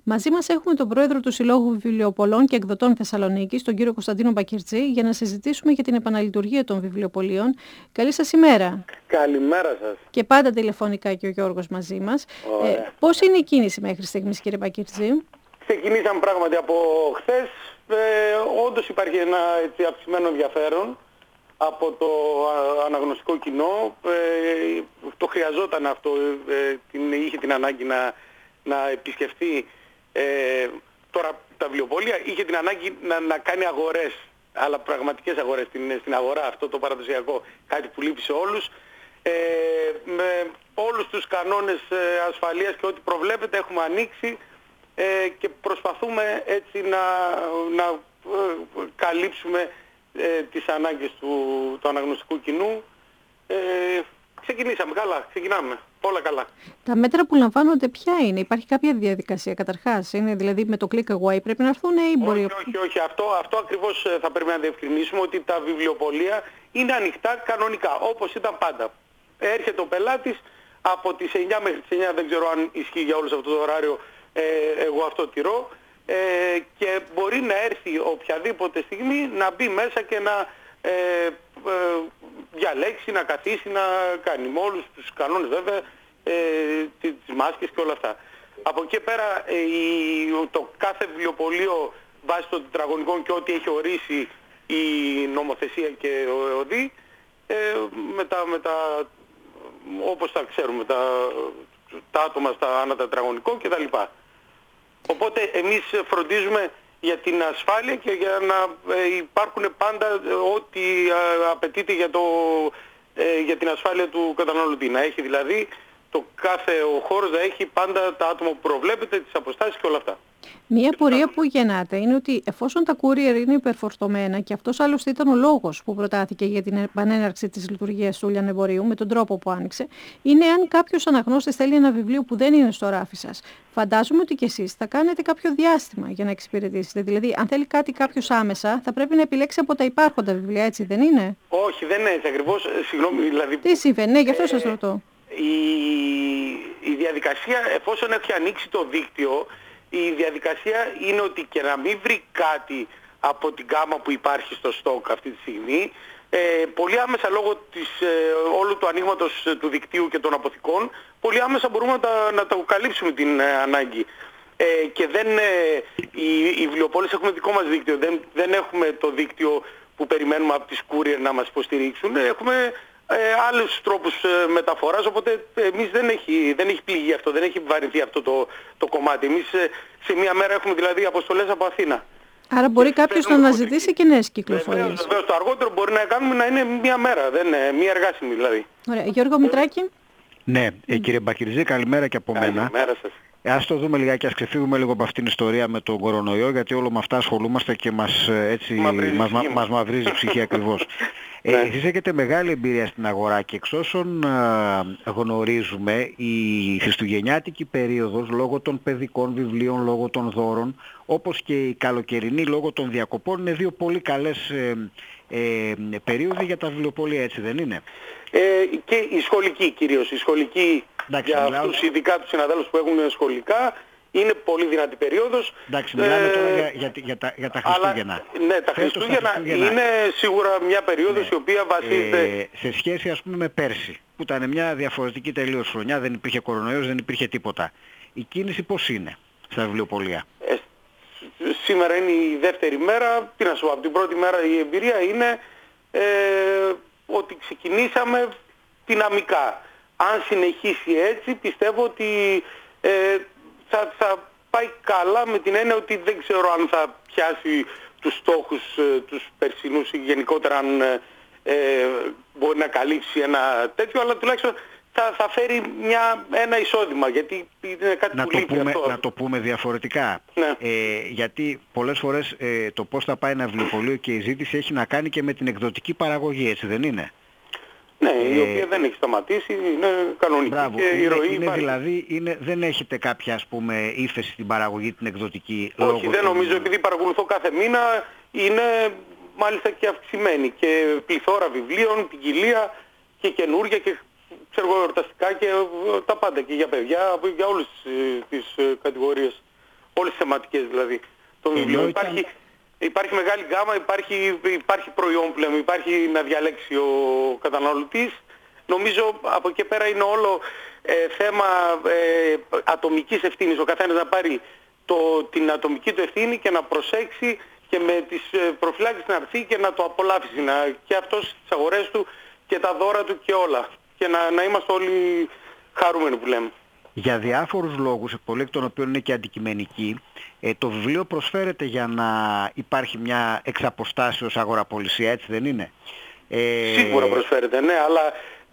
Μαζί μας έχουμε τον πρόεδρο του Συλλόγου Βιβλιοπωλών και Εκδοτών Θεσσαλονίκης, τον κύριο Κωνσταντίνο Μπακυρτζή, για να συζητήσουμε για την επαναλειτουργία των βιβλιοπωλείων. Καλή σας ημέρα. Καλημέρα σας. Και πάντα τηλεφωνικά και ο Γιώργος μαζί μας. Πώς είναι η κίνηση μέχρι στιγμής, κύριε Μπακυρτζή? Ξεκινήσαμε πράγματι από χθες. Όντως υπάρχει ένα αυξημένο ενδιαφέρον από το αναγνωστικό κοινό. Το χρειαζόταν αυτό, είχε την ανάγκη να επισκεφτεί τώρα τα βιβλιοπωλεία, είχε την ανάγκη να κάνει αγορές, αλλά πραγματικές αγορές στην αγορά, αυτό το παραδοσιακό, κάτι που λείπει σε όλους. Με όλους τους κανόνες ασφαλείας και ό,τι προβλέπεται έχουμε ανοίξει και προσπαθούμε έτσι να καλύψουμε τις ανάγκες του αναγνωστικού κοινού. Ξεκινάμε, όλα καλά. Τα μέτρα που λαμβάνονται ποια είναι? Υπάρχει κάποια διαδικασία καταρχάς? Είναι δηλαδή με το click away πρέπει να έρθουν ή μπορεί... Όχι. Αυτό ακριβώς θα πρέπει να διευκρινίσουμε, ότι τα βιβλιοπωλεία είναι ανοιχτά κανονικά, όπως ήταν πάντα. Έρχεται ο πελάτης από τις 9 μέχρι τις 9, δεν ξέρω αν ισχύει για όλους αυτό το ωράριο, εγώ αυτό τηρώ, και μπορεί να έρθει οποιαδήποτε στιγμή να μπει μέσα και να διαλέξει, να καθίσει, να κάνει με όλους τους κανόνες βέβαια, τις μάσκες και όλα αυτά. Από εκεί πέρα το κάθε βιβλιοπωλείο βάσει των τετραγωνικών και ό,τι έχει ορίσει η νομοθεσία και ο ΕΟΔΗ, όπως τα ξέρουμε, τα άτομα στα ανά τετραγωνικό κτλ. Οπότε εμείς φροντίζουμε για την ασφάλεια και για να υπάρχουν πάντα ό,τι απαιτείται για την ασφάλεια του καταναλωτή. Να έχει δηλαδή ο χώρος να έχει πάντα τα άτομα που προβλέπεται, τις αποστάσεις και όλα αυτά. Μία πορεία που γεννάται είναι ότι εφόσον τα courier είναι υπερφορτωμένα, και αυτός άλλωστε ήταν ο λόγος που προτάθηκε για την επανέναρξη της λειτουργίας του λιανεμπορίου με τον τρόπο που άνοιξε, είναι αν κάποιος αναγνώστης θέλει ένα βιβλίο που δεν είναι στο ράφι σας. Φαντάζομαι ότι κι εσείς θα κάνετε κάποιο διάστημα για να εξυπηρετήσετε. Δηλαδή, αν θέλει κάτι κάποιος άμεσα, θα πρέπει να επιλέξει από τα υπάρχοντα βιβλία, έτσι δεν είναι? Όχι, δεν είναι έτσι ακριβώς. Συγγνώμη, δηλαδή. Τι συμβαίνει, ναι, γι' αυτό σας ρωτώ. Η διαδικασία, εφόσον έχει ανοίξει το δίκτυο, η διαδικασία είναι ότι και να μην βρει κάτι από την γκάμα που υπάρχει στο στόκ αυτή τη στιγμή, πολύ άμεσα λόγω όλου του ανοίγματος του δικτύου και των αποθηκών, πολύ άμεσα μπορούμε να το καλύψουμε την ανάγκη. Και οι βιβλιοπώλειες έχουμε δικό μας δίκτυο, δεν έχουμε το δίκτυο που περιμένουμε από τις courier να μας υποστηρίξουν. Έχουμε άλλους τρόπους μεταφοράς, οπότε εμείς δεν έχει πληγεί αυτό, δεν έχει επιβαρυνθεί αυτό το κομμάτι. Εμείς σε μία μέρα έχουμε δηλαδή αποστολές από Αθήνα. Άρα μπορεί κάποιος να αναζητήσει και νέες κυκλοφορίες. Βεβαίως, το αργότερο μπορεί να κάνουμε να είναι μία μέρα, δεν είναι μία εργάσιμη δηλαδή. Ωραία. Γιώργο Μητράκη. Ναι, κύριε Μπακυρτζή, καλημέρα και από μένα. Καλημέρα σας. Ας το δούμε λιγάκι, ας ξεφύγουμε λίγο από αυτήν την ιστορία με τον κορονοϊό, γιατί όλο με αυτά ασχολούμαστε και μας μαυρίζει η ψυχή ακριβώς. Εσείς έχετε μεγάλη εμπειρία στην αγορά και εξ όσων γνωρίζουμε, η χριστουγεννιάτικη περίοδος λόγω των παιδικών βιβλίων, λόγω των δώρων, όπως και η καλοκαιρινή λόγω των διακοπών, είναι δύο πολύ καλές περίοδοι για τα βιβλιοπωλεία, έτσι δεν είναι? Και η σχολική κυρίως, για αυτούς ειδικά τους συναδέλφους που έχουν σχολικά, είναι πολύ δυνατή περίοδος. Εντάξει, μιλάμε τώρα για τα Χριστούγεννα. Αλλά, ναι, τα Χριστούγεννα είναι σίγουρα μια περίοδος η οποία βασίζεται... σε σχέση ας πούμε με πέρσι, που ήταν μια διαφορετική τελείως χρονιά, δεν υπήρχε κορονοϊός, δεν υπήρχε τίποτα. Η κίνηση πώς είναι στα βιβλιοπωλεία? Σήμερα είναι η δεύτερη μέρα. Τι να σου πω, από την πρώτη μέρα η εμπειρία είναι ότι ξεκινήσαμε δυναμικά. Αν συνεχίσει έτσι, πιστεύω ότι θα πάει καλά, με την έννοια ότι δεν ξέρω αν θα πιάσει τους στόχους τους περσινούς ή γενικότερα αν μπορεί να καλύψει ένα τέτοιο, αλλά τουλάχιστον θα φέρει ένα εισόδημα, γιατί είναι κάτι που λείπει αυτό. Να το πούμε διαφορετικά. Ναι. Γιατί πολλές φορές το πώς θα πάει ένα βιβλιοπωλείο και η ζήτηση έχει να κάνει και με την εκδοτική παραγωγή, έτσι δεν είναι? Ναι, η οποία δεν έχει σταματήσει, είναι κανονική. Μπράβο, και η ροή δηλαδή δεν έχετε κάποια ας πούμε ύφεση στην παραγωγή την εκδοτική? Όχι, δεν νομίζω, επειδή παρακολουθώ κάθε μήνα, είναι μάλιστα και αυξημένη και πληθώρα βιβλίων, ποικιλία και καινούργια και εορταστικά και τα πάντα, και για παιδιά, για όλες τις κατηγορίες. όλες τις θεματικές δηλαδή των βιβλίων. Υπάρχει μεγάλη γκάμα, υπάρχει προϊόν που λέμε, υπάρχει να διαλέξει ο καταναλωτής. Νομίζω από εκεί πέρα είναι όλο θέμα ατομικής ευθύνης. Ο καθένας να πάρει την ατομική του ευθύνη και να προσέξει και με τις προφυλάξεις να έρθει και να το απολαύσει. Και αυτός τις αγορές του και τα δώρα του και όλα. Και να είμαστε όλοι χαρούμενοι που λέμε. Για διάφορους λόγους, πολλοί εκ των οποίων είναι και αντικειμενικοί, το βιβλίο προσφέρεται για να υπάρχει μια εξ αποστάσεως αγοραπολισία, έτσι δεν είναι? Σίγουρα προσφέρεται, ναι, αλλά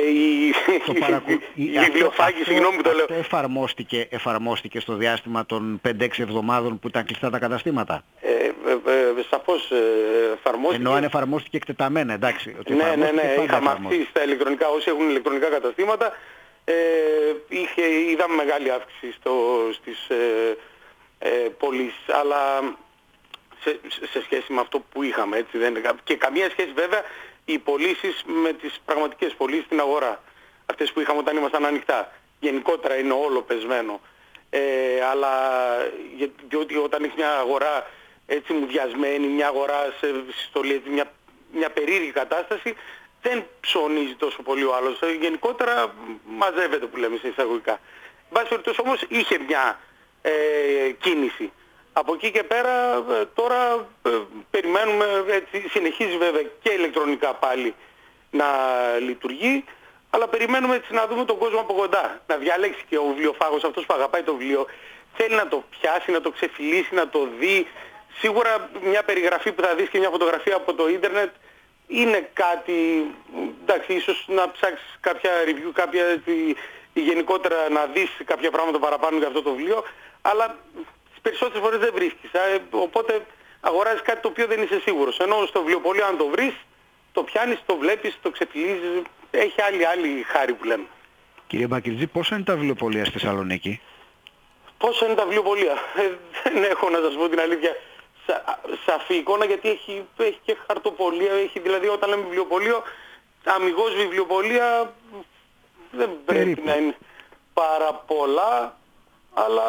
η βιβλιοφάγη, συγγνώμη που το λέω. Αυτό εφαρμόστηκε στο διάστημα των 5-6 εβδομάδων που ήταν κλειστά τα καταστήματα. Σαφώς εφαρμόστηκε. Ενώ αν εφαρμόστηκε εκτεταμένα, εντάξει. Ότι ναι, είχαμε αυξήσει στα ηλεκτρονικά, όσοι έχουν ηλεκτρονικά καταστήματα, είδαμε μεγάλη αύξηση στις πωλήσεις, αλλά σε σχέση με αυτό που είχαμε, έτσι δεν είναι. Και καμία σχέση βέβαια οι πωλήσεις με τις πραγματικές πωλήσεις στην αγορά. Αυτές που είχαμε όταν ήμασταν ανοιχτά. Γενικότερα είναι όλο πεσμένο. Αλλά διότι όταν έχεις μια αγορά έτσι μουδιασμένη, μια αγορά σε συστολή, μια περίεργη κατάσταση, δεν ψωνίζει τόσο πολύ ο άλλος. Γενικότερα μαζεύεται που λέμε σε εισαγωγικά. Βάσει περιπτώσει όμως είχε μια κίνηση. Από εκεί και πέρα τώρα περιμένουμε, έτσι, συνεχίζει βέβαια και ηλεκτρονικά πάλι να λειτουργεί, αλλά περιμένουμε έτσι να δούμε τον κόσμο από κοντά. Να διαλέξει και ο βιβλιοφάγος, αυτός που αγαπάει το βιβλίο, θέλει να το πιάσει, να το ξεφυλίσει, να το δει. Σίγουρα μια περιγραφή που θα δεις και μια φωτογραφία από το ίντερνετ είναι κάτι, εντάξει, ίσως να ψάξεις κάποια review, γενικότερα να δεις κάποια πράγματα παραπάνω για αυτό το βιβλίο, αλλά τις περισσότερες φορές δεν βρίσκεις. Οπότε αγοράζεις κάτι το οποίο δεν είσαι σίγουρος. Ενώ στο βιβλιοπωλείο αν το βρεις, το πιάνεις, το βλέπεις, το ξεφυλίζεις, έχει άλλη χάρη που λέμε. Κύριε Μπακυρτζή, πόσα είναι τα βιβλιοπωλεία στη Θεσσαλονίκη? Πόσα είναι τα βιβλιοπωλεία? Δεν έχω να σας πω την αλήθεια σαφή εικόνα, γιατί έχει και χαρτοπωλεία, έχει δηλαδή όταν λέμε βιβλιοπωλείο, αμιγώς βιβλιοπωλεία δεν πρέπει να είναι πάρα πολλά, αλλά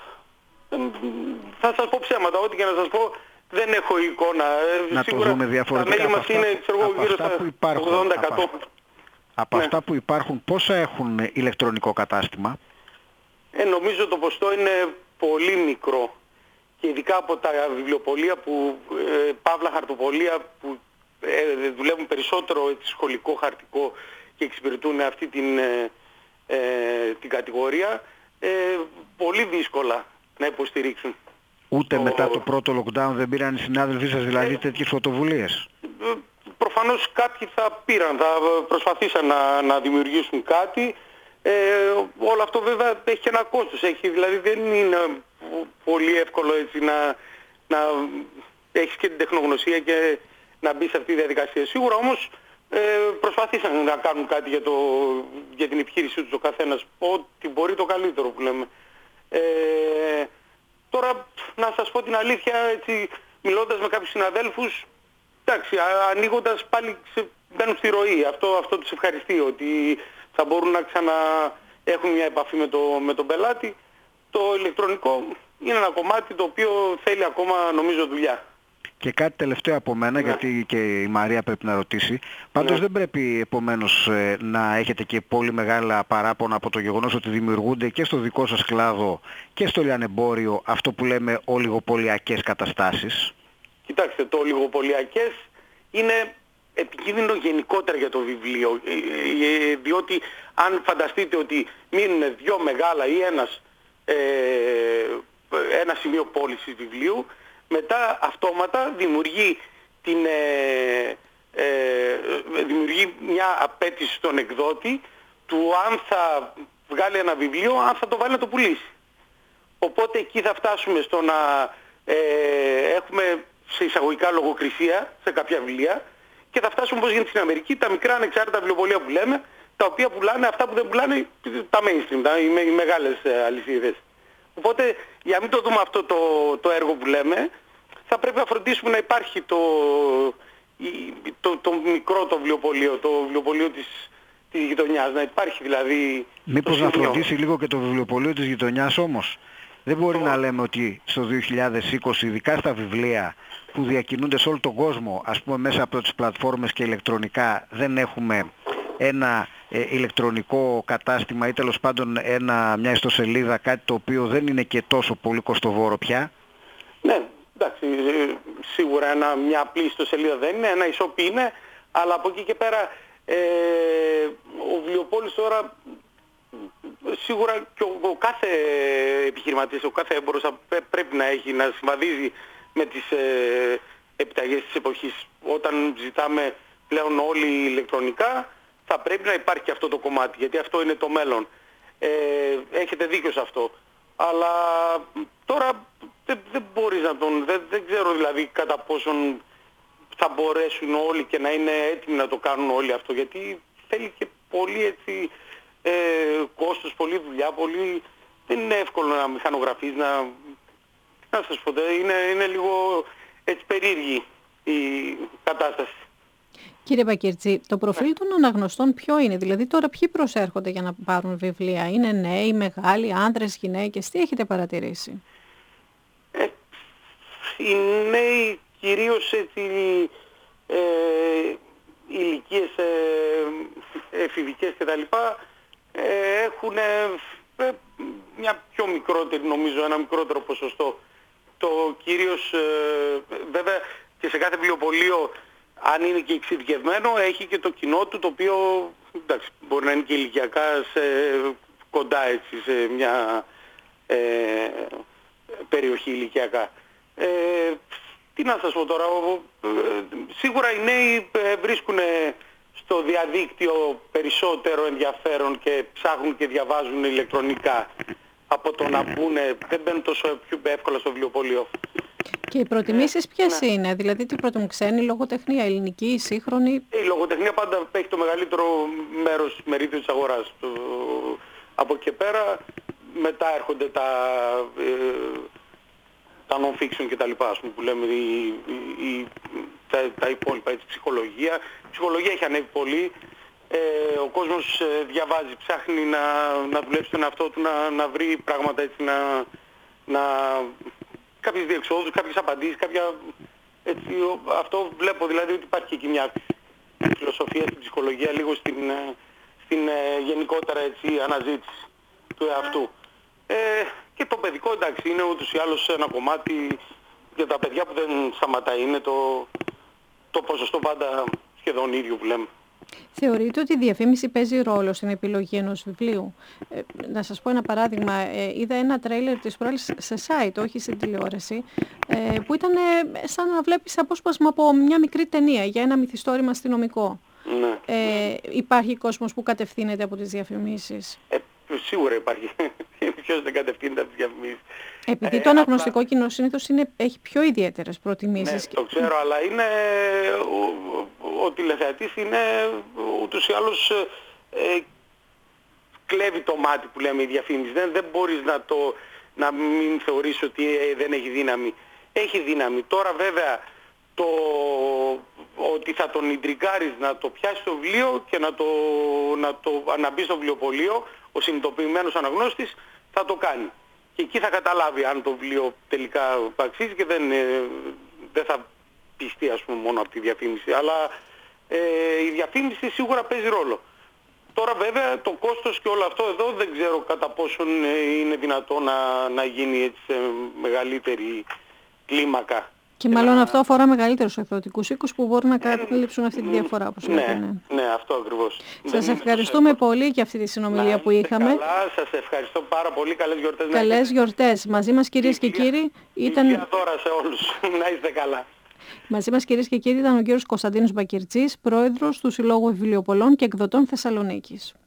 θα σας πω ψέματα, ό,τι και να σας πω δεν έχω εικόνα. Να σίγουρα το δούμε διαφορετικά. Τα μέλη μας είναι γύρω στα 80%. Από αυτά που υπάρχουν, πόσα έχουν ηλεκτρονικό κατάστημα? Νομίζω το ποστό είναι πολύ μικρό. Και ειδικά από τα βιβλιοπωλεία που, παύλα χαρτοπωλεία που δουλεύουν περισσότερο σχολικό χαρτικό και εξυπηρετούν αυτή την κατηγορία, πολύ δύσκολα να υποστηρίξουν. Ούτε μετά το πρώτο lockdown δεν πήραν οι συνάδελφοί σας δηλαδή τέτοιες πρωτοβουλίες? Προφανώς κάποιοι θα πήραν, θα προσπαθήσαν να δημιουργήσουν κάτι. Όλο αυτό βέβαια έχει και ένα κόστος. Δηλαδή δεν είναι πολύ εύκολο έτσι να έχεις και την τεχνογνωσία και να μπεις σε αυτή τη διαδικασία. Σίγουρα όμως προσπαθήσαν να κάνουν κάτι για την επιχείρησή τους ο καθένας. Ό,τι μπορεί το καλύτερο που λέμε. Τώρα να σας πω την αλήθεια, έτσι, μιλώντας με κάποιους συναδέλφους, εντάξει, ανοίγοντας πάλι μπαίνουν στη ροή. Αυτό τους ευχαριστεί, ότι θα μπορούν να έχουν μια επαφή με τον πελάτη. Το ηλεκτρονικό είναι ένα κομμάτι το οποίο θέλει ακόμα νομίζω δουλειά. Και κάτι τελευταίο από μένα, γιατί και η Μαρία πρέπει να ρωτήσει. Πάντως δεν πρέπει επομένως να έχετε και πολύ μεγάλα παράπονα από το γεγονός ότι δημιουργούνται και στο δικό σας κλάδο και στο λιανεμπόριο αυτό που λέμε ολιγοπωλιακές καταστάσεις. Κοιτάξτε, το ολιγοπωλιακές είναι επικίνδυνο γενικότερα για το βιβλίο, διότι αν φανταστείτε ότι μείνουν δύο μεγάλα ή ένα σημείο πώλησης βιβλίου, μετά αυτόματα δημιουργεί μια απέτηση στον εκδότη του αν θα βγάλει ένα βιβλίο, αν θα το βάλει να το πουλήσει. Οπότε εκεί θα φτάσουμε στο να έχουμε σε εισαγωγικά λογοκρισία σε κάποια βιβλία και θα φτάσουμε όπως γίνεται στην Αμερική, τα μικρά ανεξάρτητα βιβλιοπωλεία που λέμε, τα οποία πουλάνε αυτά που δεν πουλάνε τα mainstream, οι μεγάλες αλυσίδες. Οπότε για να μην το δούμε αυτό το έργο που λέμε, θα πρέπει να φροντίσουμε να υπάρχει το μικρό το βιβλιοπωλείο της γειτονιάς, να υπάρχει δηλαδή. Μήπως να φροντίσει λίγο και το βιβλιοπωλείο της γειτονιάς όμως? Δεν μπορεί να λέμε ότι στο 2020, ειδικά στα βιβλία που διακινούνται σε όλο τον κόσμο, ας πούμε μέσα από τις πλατφόρμες και ηλεκτρονικά, δεν έχουμε ένα ηλεκτρονικό κατάστημα ή τέλος πάντων μια ιστοσελίδα, κάτι το οποίο δεν είναι και τόσο πολύ κοστοβόρο πια. Ναι, εντάξει, σίγουρα μια απλή ιστοσελίδα δεν είναι, ένα e-shop είναι, αλλά από εκεί και πέρα ο βιβλιοπόλης τώρα σίγουρα και ο κάθε επιχειρηματίας, ο κάθε έμπορος πρέπει να συμβαδίζει με τις επιταγές της εποχής. Όταν ζητάμε πλέον όλοι ηλεκτρονικά, θα πρέπει να υπάρχει και αυτό το κομμάτι, γιατί αυτό είναι το μέλλον. Έχετε δίκιο σε αυτό. Αλλά τώρα δεν μπορείς να δεν ξέρω δηλαδή κατά πόσον θα μπορέσουν όλοι και να είναι έτοιμοι να το κάνουν όλοι αυτό, γιατί θέλει και πολύ έτσι κόστος, πολλή δουλειά, δεν είναι εύκολο να μηχανογραφείς, να σας πω, είναι λίγο έτσι περίεργη η κατάσταση. Κύριε Μπακυρτζή, το προφίλ των αναγνωστών ποιο είναι? Δηλαδή τώρα ποιοι προσέρχονται για να πάρουν βιβλία? Είναι νέοι, μεγάλοι, άντρες, γυναίκες? Τι έχετε παρατηρήσει? Οι νέοι κυρίως ηλικίες εφηβικές κτλ. Έχουν μια πιο μικρότερη, νομίζω, ένα μικρότερο ποσοστό. Το κυρίως, βέβαια, και σε κάθε βιβλιοπωλείο, αν είναι και εξειδικευμένο, έχει και το κοινό του, το οποίο εντάξει, μπορεί να είναι και ηλικιακά κοντά έτσι, σε μια περιοχή ηλικιακά. Τι να σας πω τώρα, σίγουρα οι νέοι βρίσκουν στο διαδίκτυο περισσότερο ενδιαφέρον και ψάχνουν και διαβάζουν ηλεκτρονικά από το να δεν μπαίνουν τόσο πιο εύκολα στο βιβλιοπωλείο. Και οι προτιμήσεις ποιες είναι? Δηλαδή τι προτιμούν, ξένη λογοτεχνία, ελληνική, σύγχρονη? Η λογοτεχνία πάντα έχει το μεγαλύτερο μερίδιο της αγοράς. Από εκεί πέρα μετά έρχονται τα non-fiction και τα λοιπά, ας πούμε, που λέμε, τα υπόλοιπα, έτσι, ψυχολογία. Η ψυχολογία έχει ανέβει πολύ. Ο κόσμος διαβάζει, ψάχνει να δουλέψει τον εαυτό του, να βρει πράγματα, έτσι, κάποιες διεξόδους, κάποιες απαντήσεις, έτσι, αυτό βλέπω δηλαδή ότι υπάρχει και εκεί μια φιλοσοφία στην ψυχολογία, λίγο στην γενικότερα, έτσι, αναζήτηση του εαυτού. Και το παιδικό, εντάξει, είναι ούτως ή άλλως ένα κομμάτι για τα παιδιά που δεν σταματάει, είναι το ποσοστό πάντα σχεδόν ίδιο που λέμε. Θεωρείτε ότι η διαφήμιση παίζει ρόλο στην επιλογή ενός βιβλίου? Να σας πω ένα παράδειγμα. Είδα ένα τρέιλερ της προάλλης σε site, όχι στην τηλεόραση, που ήταν σαν να βλέπεις απόσπασμα από μια μικρή ταινία για ένα μυθιστόρημα αστυνομικό. Ναι. Υπάρχει κόσμος που κατευθύνεται από τις διαφημίσεις? Σίγουρα υπάρχει. Ποιος δεν κατευθύνεται από τις διαφημίσεις? Επειδή το αναγνωστικό κοινό συνήθως έχει πιο ιδιαίτερες προτιμήσεις. Ναι, το ξέρω, αλλά είναι ο τηλεθεατής είναι ούτως ή άλλως κλέβει το μάτι που λέμε η διαφήμιση. Δεν μπορείς να μην θεωρείς ότι δεν έχει δύναμη. Έχει δύναμη. Τώρα βέβαια ότι θα τον ιντριγκάρεις να το πιάσει το βιβλίο και να μπει στο βιβλιοπωλείο, ο συνειδητοποιημένος αναγνώστης θα το κάνει. Και εκεί θα καταλάβει αν το βιβλίο τελικά αξίζει και δεν θα πιστεί, ας πούμε, μόνο από τη διαφήμιση. Αλλά η διαφήμιση σίγουρα παίζει ρόλο. Τώρα βέβαια το κόστος και όλο αυτό εδώ δεν ξέρω κατά πόσον είναι δυνατό να γίνει έτσι σε μεγαλύτερη κλίμακα. Και μάλλον αυτό αφορά μεγαλύτερους εκδοτικούς οίκους που μπορούν να καλύψουν αυτή τη διαφορά, όπως λέτε. Ναι, αυτό ακριβώς. Σας ευχαριστούμε πολύ για αυτή τη συνομιλία που είχαμε. Καλά, σας ευχαριστώ πάρα πολύ. Καλές γιορτές. Καλές γιορτές. Μαζί μας, κυρίες και κύριοι, ήταν... Υγεία τώρα σε όλους. Να είστε καλά. Μαζί μας, κυρίες και κύριοι, ήταν ο κύριος Κωνσταντίνος Μπακυρτζής, πρόεδρος του Συλλόγου Βιβλιοπωλών και Εκδοτών Θεσσαλονίκης.